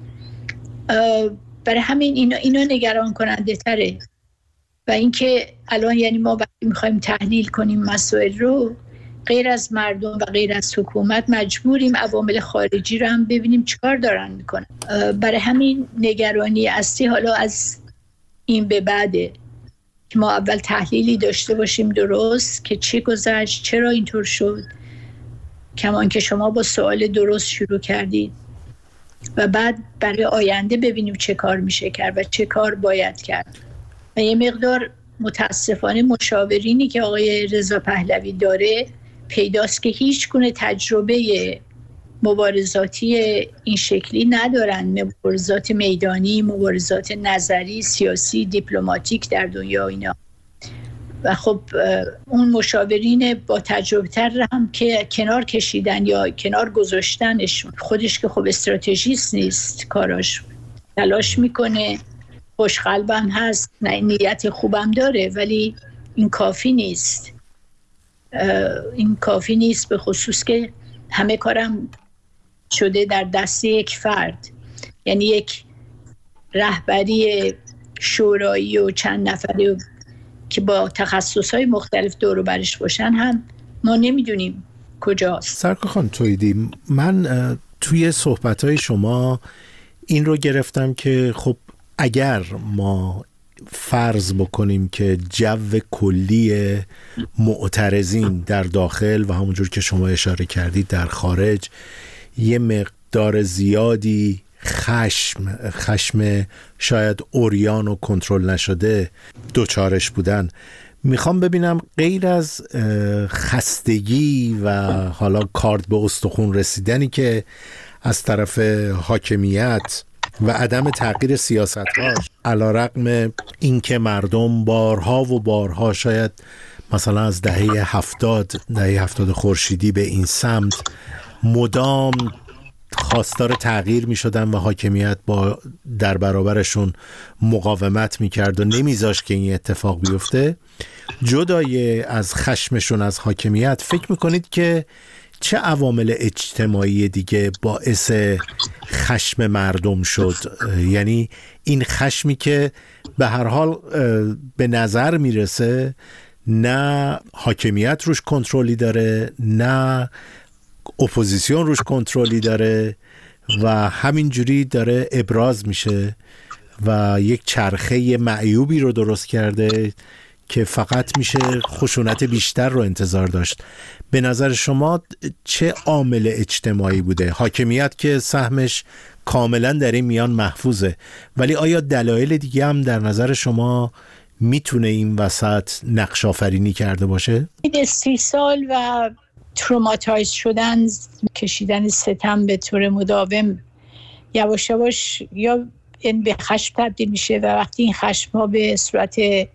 برای همین اینا, اینا نگران کننده تره. و اینکه الان یعنی ما وقتی میخوایم تحلیل کنیم مسائل رو، غیر از مردم و غیر از حکومت مجبوریم عوامل خارجی رو هم ببینیم چیکار دارن میکنن. برای همین نگرانی اصلی حالا از این به بعده که ما اول تحلیلی داشته باشیم درست که چی گذشت، چرا اینطور شد، کمان که شما با سوال درست شروع کردید، و بعد برای آینده ببینیم چه کار میشه کرد و چه کار باید کرد. و یه مقدار متاسفانه مشاورینی که آقای رضا پهلوی داره پیداست که هیچ گونه تجربه مبارزاتی این شکلی ندارن، مبارزات میدانی، مبارزات نظری، سیاسی، دیپلماتیک در دنیا اینا. و خب اون مشاورین با تجربه تر هم که کنار کشیدن یا کنار گذاشتنشون، خودش که خب استراتژیست نیست، کاراش تلاش میکنه، خوشقلبم هست، نیت خوبم داره، ولی این کافی نیست. این کافی نیست، به خصوص که همه کارم شده در دست یک فرد، یعنی یک رهبری شورایی و چند نفره که با تخصصهای مختلف دور و برش باشن هم ما نمیدونیم کجاست. سرکار خان توییدی، من توی صحبتهای شما این رو گرفتم که خب اگر ما فرض بکنیم که جو کلی معترضین در داخل و همونجور که شما اشاره کردید در خارج یه مقدار زیادی خشم خشم شاید عریان و کنترل نشده دوچارش بودن، میخوام ببینم غیر از خستگی و حالا کارد به استخون رسیدنی که از طرف حاکمیت و عدم تغییر سیاست‌هاش، علی‌رغم اینکه مردم بارها و بارها شاید مثلا از دهه هفتاد دهه هفتاد خورشیدی به این سمت مدام خواستار تغییر می شدن و حاکمیت با در برابرشون مقاومت می کرد و نمی ذاشت که این اتفاق بیفته، جدای از خشمشون از حاکمیت فکر می کنید که چه عوامل اجتماعی دیگه باعث خشم مردم شد؟ یعنی این خشمی که به هر حال به نظر میرسه نه حاکمیت روش کنترلی داره نه اپوزیسیون روش کنترلی داره و همینجوری داره ابراز میشه و یک چرخه معیوبی رو درست کرده که فقط میشه خشونت بیشتر رو انتظار داشت. به نظر شما چه عامل اجتماعی بوده؟ حاکمیت که سهمش کاملا در این میان محفوظه، ولی آیا دلایل دیگه هم در نظر شما میتونه این وسط نقش آفرینی کرده باشه؟ سی سال و تروماتایز شدن، کشیدن ستم به طور مداوم یواش یواش یا این به خشم تبدیل میشه و وقتی این خشم ها به صورت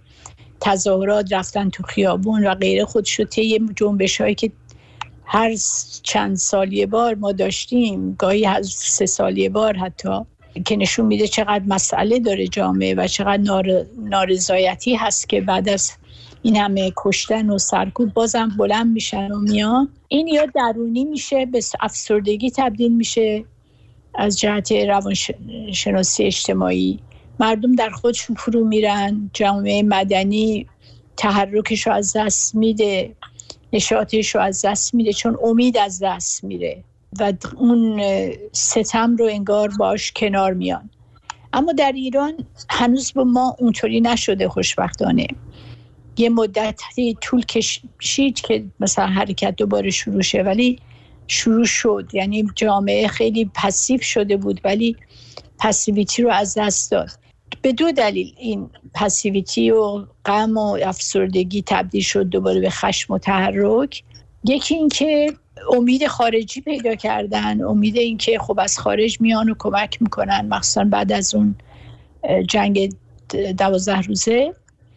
تظاهرات، رفتن تو خیابون و غیره خودشو طی جنبش هایی که هر چند سال یه بار ما داشتیم، گاهی هر سه سال یه بار حتی، که نشون میده چقدر مسئله داره جامعه و چقدر نار... نارضایتی هست که بعد از این همه کشتن و سرکوب بازم بلند میشن و میان. این یا درونی میشه به افسردگی تبدیل میشه از جهت روانشناسی اجتماعی، مردم در خودشون فرو میرن، جامعه مدنی تحرکش رو از دست میده، نشاطش رو از دست میده، چون امید از دست میره و اون ستم رو انگار باش کنار میان. اما در ایران هنوز با ما اونطوری نشده خوشبختانه. یه مدتی طول کشید که مثلا حرکت دوباره شروع شه، ولی شروع شد. یعنی جامعه خیلی پسیو شده بود ولی پسیویتی رو از دست داد. به دو دلیل این پسیویتی و غم و افسردگی تبدیل شد دوباره به خشم و تحرک. یکی این که امید خارجی پیدا کردن، امید این که خب از خارج میان و کمک میکنن، مخصوصا بعد از اون جنگ دوازده روزه.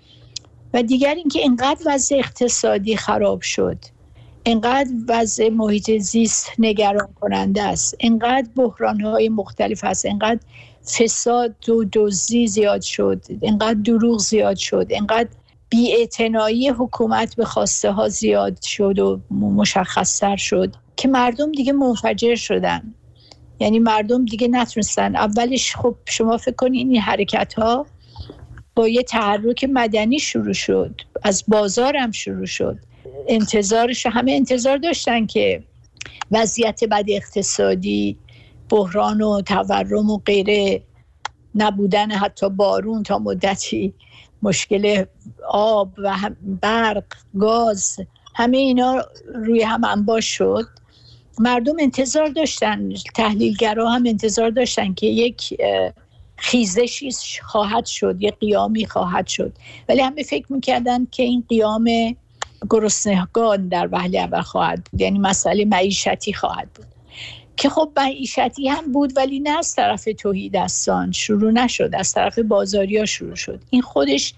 و دیگر این که اینقدر وضع اقتصادی خراب شد، اینقدر وضع محیط زیست نگران کننده است، اینقدر بحران‌های مختلف هست، اینقدر فساد و دزدی زیاد شد، اینقدر دروغ زیاد شد، اینقدر بی‌اعتنایی حکومت به خواسته ها زیاد شد و مشخص‌تر شد که مردم دیگه منفجر شدن یعنی مردم دیگه نتونستن. اولش خب شما فکر کنین این حرکت ها با یه تحرک مدنی شروع شد، از بازار هم شروع شد. انتظارش همه انتظار داشتن که وضعیت بد اقتصادی، بحران و تورم و غیره، نبودن حتی بارون تا مدتی، مشکل آب و برق، گاز، همه اینا روی هم انباش شد. مردم انتظار داشتن، تحلیلگرا هم انتظار داشتن که یک خیزشی خواهد شد، یک قیامی خواهد شد، ولی همه فکر میکردن که این قیام گرسنگان در وهله اول خواهد بود، یعنی مسئله معیشتی خواهد بود که خب معیشتی هم بود، ولی نه از طرف تهیدستان شروع نشد، از طرف بازاریا شروع شد. این خودش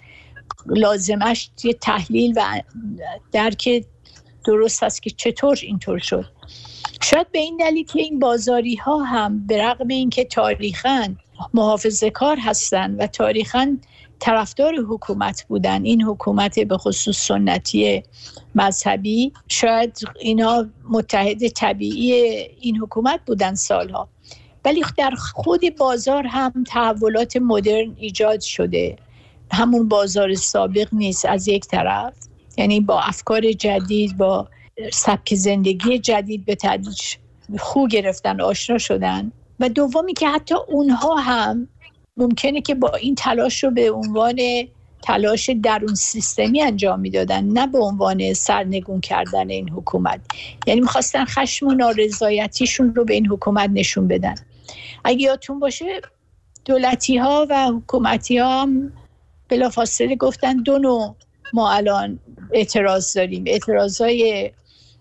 لازمش یه تحلیل و درک درست است که چطور اینطور شد. شاید به این دلیل که این بازاری ها هم به رغم اینکه تاریخاً محافظه کار هستن و تاریخاً طرفدار حکومت بودن، این حکومت به خصوص سنتی مذهبی، شاید اینا متحد طبیعی این حکومت بودن سالها، ولی در خود بازار هم تحولات مدرن ایجاد شده. همون بازار سابق نیست از یک طرف، یعنی با افکار جدید، با سبک زندگی جدید به تدریج خو گرفتن، آشنا شدن. و دومی که حتی اونها هم ممکنه که با این تلاش رو به عنوان تلاش درون سیستمی انجام میدادن، نه به عنوان سرنگون کردن این حکومت. یعنی میخواستن خشم و نارضایتیشون رو به این حکومت نشون بدن. اگه یادتون باشه دولتی ها و حکومتی ها هم بلافاصله گفتن دو نوع ما الان اعتراض داریم، اعتراضای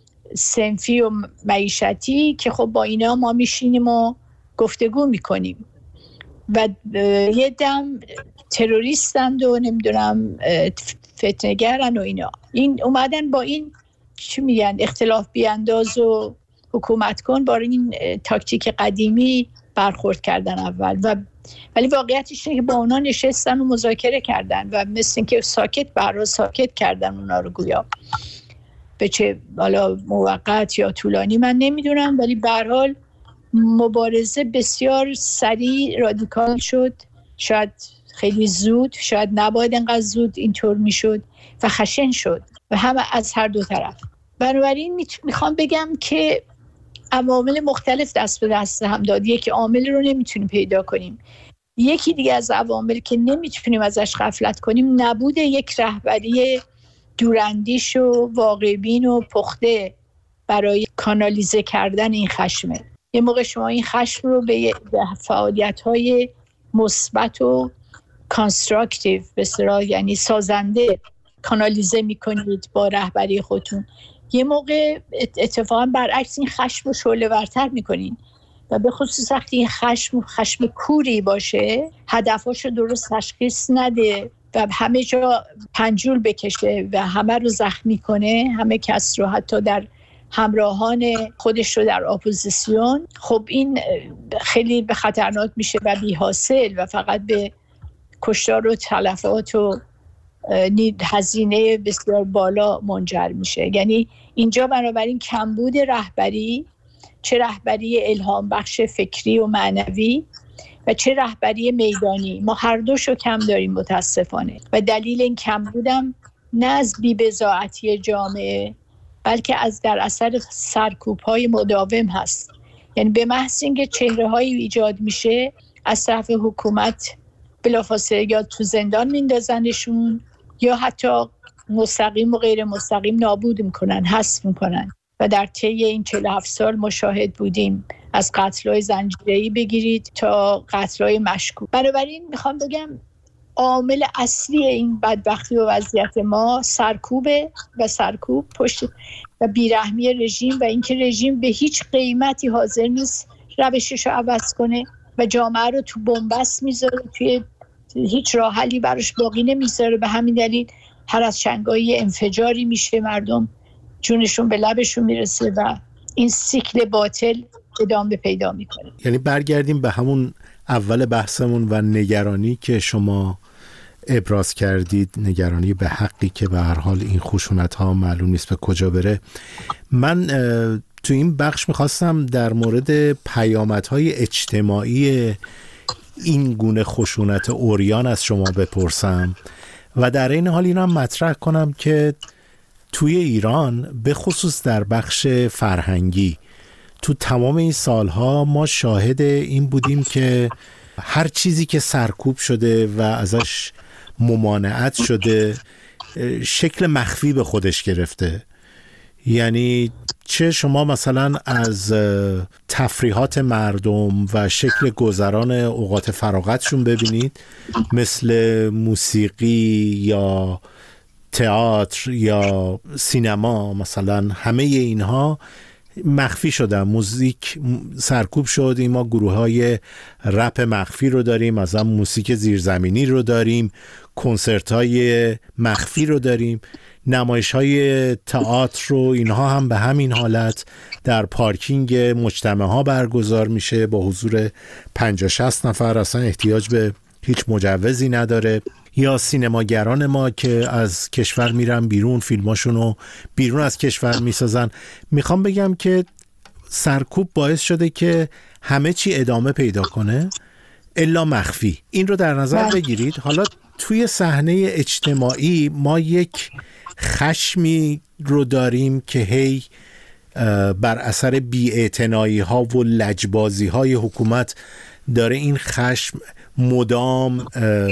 صنفی و معیشتی که خب با اینا ما میشینیم و گفتگو میکنیم، و یه دم تروریستند و نمیدونم فتنه‌گرن و اینا. این اومدن با این چی میگن اختلاف بیانداز و حکومت کن، با این تاکتیک قدیمی برخورد کردن اول، و ولی واقعیتش اینه که با اونا نشستن و مذاکره کردن و مثل اینکه ساکت برای ساکت کردن اونا رو، گویا به چه حالا موقت یا طولانی من نمیدونم، ولی به هر حال مبارزه بسیار سریع رادیکال شد، شاید خیلی زود، شاید نباید انقدر زود اینطور میشد و خشن شد و همه از هر دو طرف. بنابراین میخوام بگم که عوامل مختلف دست به دست هم داد. یک عامل رو نمیتونیم پیدا کنیم. یکی دیگه از عوامل که نمیتونیم ازش غفلت کنیم نبود یک رهبری دوراندیش و واقع‌بین و پخته برای کانالیزه کردن این خشمه. یه موقع شما این خشم رو به فعالیت‌های مثبت و کانستراکتیو به اصطلاح یعنی سازنده کانالیزه میکنید با رهبری خودتون، یه موقع اتفاقا برعکس این خشم رو شعله‌ورتر میکنین و به خصوص وقتی این خشم خشم کوری باشه، هدفاشو درست تشخیص نده و همه جا پنجول بکشه و همه رو زخمی کنه، همه کس رو، حتی در همراهان خودش رو در اپوزیسیون، خب این خیلی به خطرناک میشه و بی حاصل و فقط به کشتار و تلفات و هزینه بسیار بالا منجر میشه. یعنی اینجا بنابراین کمبود رهبری، چه رهبری الهام بخش فکری و معنوی و چه رهبری میدانی، ما هر دوشو کم داریم متاسفانه، و دلیل این کمبودم نه از بی‌بضاعتی جامعه بلکه از در اثر سرکوب‌های مداوم هست. یعنی به محض اینکه چهره‌هایی ایجاد میشه از طرف حکومت، بلافاصله یا تو زندان میندازنشون یا حتی مستقیم و غیر مستقیم نابود میکنن، حذف میکنن، و در طی این چهل و هفت سال مشاهد بودیم، از قتل‌های زنجیره‌ای بگیرید تا قتل‌های مشکوک. بنابراین میخوام بگم عامل اصلی این بدبختی و وضعیت ما سرکوبه و سرکوب پشت و بیرحمی رژیم و اینکه رژیم به هیچ قیمتی حاضر نیست روشش رو عوض کنه و جامعه رو تو بنبست میذاره، توی هیچ راه حلی براش باقی نمیذاره. به همین دلیل هر از شنگایی انفجاری میشه، مردم جونشون به لبشون میرسه و این سیکل باطل ادامه پیدا میکنه. یعنی برگردیم به همون اول بحثمون و نگرانی که شما ابراز کردید، نگرانی به حقی که به هر حال این خشونت ها معلوم نیست به کجا بره. من تو این بخش میخواستم در مورد پیامدهای اجتماعی این گونه خشونت عریان از شما بپرسم و در این حال این هم مطرح کنم که توی ایران به خصوص در بخش فرهنگی تو تمام این سالها ما شاهد این بودیم که هر چیزی که سرکوب شده و ازش ممانعت شده شکل مخفی به خودش گرفته. یعنی چه شما مثلا از تفریحات مردم و شکل گذران اوقات فراغتشون ببینید، مثل موسیقی یا تئاتر یا سینما، مثلا همه اینها مخفی شدن، موزیک سرکوب شد. این ما گروه های رپ مخفی رو داریم، از هم موسیقی زیرزمینی رو داریم، کنسرت های مخفی رو داریم، نمایش های تئاتر رو، اینها هم به همین حالت در پارکینگ مجتمع ها برگزار میشه با حضور پنجاه شصت نفر، اصلا احتیاج به هیچ مجوزی نداره. یا سینماگران ما که از کشور میرن بیرون، فیلماشون رو بیرون از کشور میسازن. میخوام بگم که سرکوب باعث شده که همه چی ادامه پیدا کنه الا مخفی. این رو در نظر بگیرید. حالا توی صحنه اجتماعی ما یک خشمی رو داریم که هی بر اثر بی‌اعتنایی ها و لجبازی های حکومت داره این خشم مدام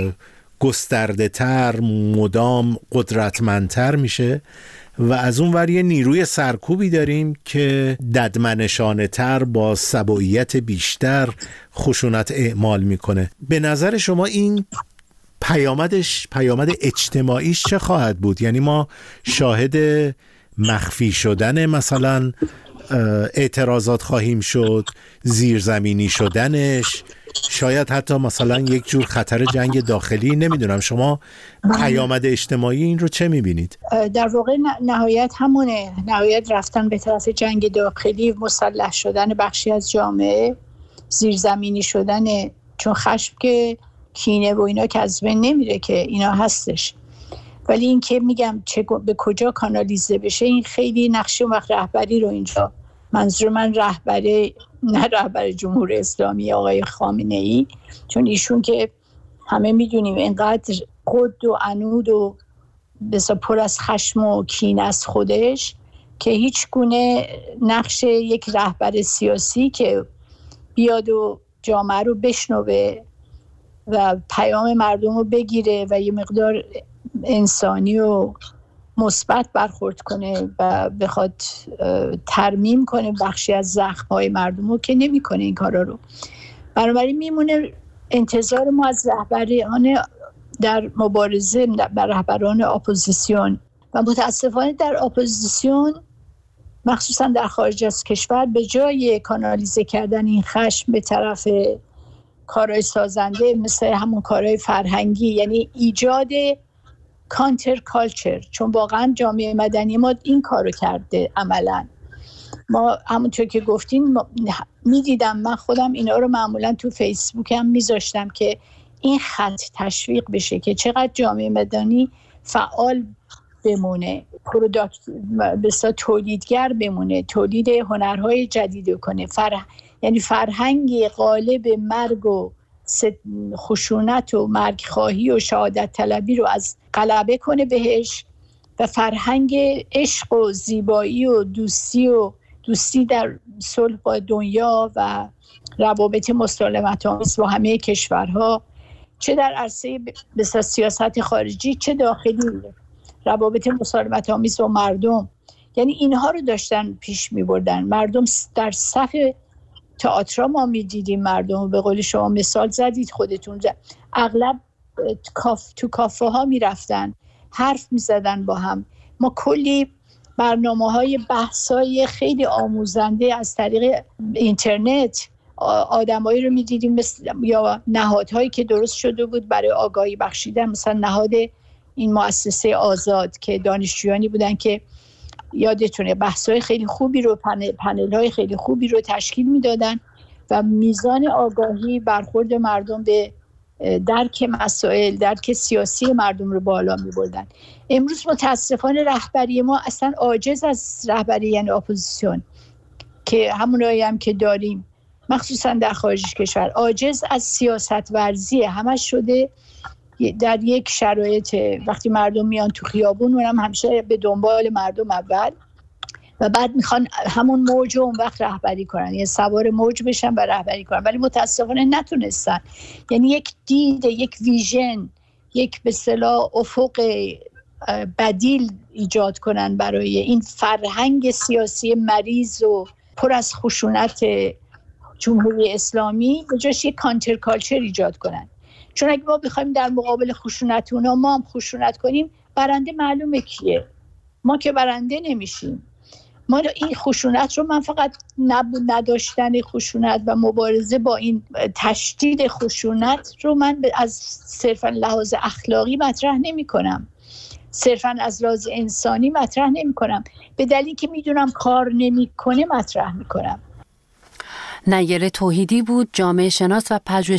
گسترده تر، مدام قدرتمندتر میشه و از اون ور یه نیروی سرکوبی داریم که ددمنشانه تر با سبوعیت بیشتر خشونت اعمال میکنه. به نظر شما این پیامدش، پیامد اجتماعیش چه خواهد بود؟ یعنی ما شاهد مخفی شدن مثلا اعتراضات خواهیم شد، زیرزمینی شدنش، شاید حتی مثلا یک جور خطر جنگ داخلی. نمیدونم شما پیامد اجتماعی این رو چه میبینید؟ در واقع نهایت همونه، نهایت رفتن به طرف جنگ داخلی، مسلح شدن بخشی از جامعه، زیرزمینی شدن، چون خشم که کینه و اینا که از بین نمیره که، اینا هستش. ولی این که میگم چه به کجا کانالیزه بشه، این خیلی نقشه وقت رهبری رو اینجا، منظور من رهبری نه رهبر جمهوری اسلامی آقای خامنه‌ای، چون ایشون که همه میدونیم اینقدر خود و عنود و بسا پر از خشم و کینه از خودش که هیچ گونه نقش یک رهبر سیاسی که بیاد و جامعه رو بشنوه و پیام مردم رو بگیره و یه مقدار انسانی و مثبت برخورد کنه و بخواد ترمیم کنه بخشی از زخم‌های مردم رو، که نمی‌کنه این کارا رو. بنابراین میمونه انتظار ما از رهبران در مبارزه، بر رهبران اپوزیسیون، و متاسفانه در اپوزیسیون مخصوصا در خارج از کشور به جای کانالیزه کردن این خشم به طرف کارهای سازنده مثل همون کارهای فرهنگی، یعنی ایجاد کانتر کالچر، چون واقعا جامعه مدنی ما این کارو کرده عملا. ما همونطور که گفتین میدیدم، من خودم اینا رو معمولا تو فیسبوکم میذاشتم که این خط تشویق بشه که چقدر جامعه مدنی فعال بمونه، پروداکت بسا تولیدگر بمونه، تولید هنرهای جدید کنه، فرح... یعنی فرهنگ غالب مرگ و خشونت و مرگ خواهی و شهادت طلبی رو از غلبه کنه بهش، و فرهنگ عشق و زیبایی و دوستی و دوستی در صلح با دنیا و روابط مسالمت آمیز با همه کشورها، چه در عرصه بسیار سیاست خارجی چه داخلی، روابط مسالمت آمیز با مردم. یعنی اینها رو داشتن پیش می بردن. مردم در صف تئاتر ما می دیدیم مردم، به قول شما مثال زدید خودتون، اغلب کاف تو کافه ها می رفتن، حرف می زدن با هم. ما کلی برنامه های بحث های خیلی آموزنده از طریق اینترنت آدمایی رو می دیدیم، مثل یا نهادهایی که درست شده بود برای آگاهی بخشیدن، مثلا نهاد این مؤسسه آزاد که دانشجویانی بودن که یادتونه بحث‌های خیلی خوبی رو، پنل‌های خیلی خوبی رو تشکیل میدادن و میزان آگاهی برخورد مردم به درک مسائل، درک سیاسی مردم رو بالا می‌بردن. امروز متاسفانه رهبری ما اصلا عاجز از رهبری، یعنی اپوزیسیون که همونایی هم که داریم مخصوصا در خارج کشور عاجز از سیاست ورزی، همش شده در یک شرایط وقتی مردم میان تو خیابون اونم همیشه به دنبال مردم اول و بعد میخوان همون موج رو اون وقت رهبری کنن، یعنی سوار موج بشن و رهبری کنن، ولی متاسفانه نتونستن. یعنی یک دید، یک ویژن، یک به اصطلاح افق بدیل ایجاد کنن برای این فرهنگ سیاسی مریض و پر از خشونت جمهوری اسلامی، به جاش یک کانتر کالچر ایجاد کنن. چون اگه ما بخوایم در مقابل خشونت اونا ما هم خشونت کنیم، برنده معلومه کیه؟ ما که برنده نمیشیم. ما این خشونت رو، من فقط نداشتن خشونت و مبارزه با این تشدید خشونت رو من از صرفا لحاظ اخلاقی مطرح نمی کنم، صرفا از لحاظ انسانی مطرح نمی کنم، به دلیلی که میدونم کار نمی کنه مطرح می کنم. نیره توحیدی بود، جامعه شناس و پژوهشگر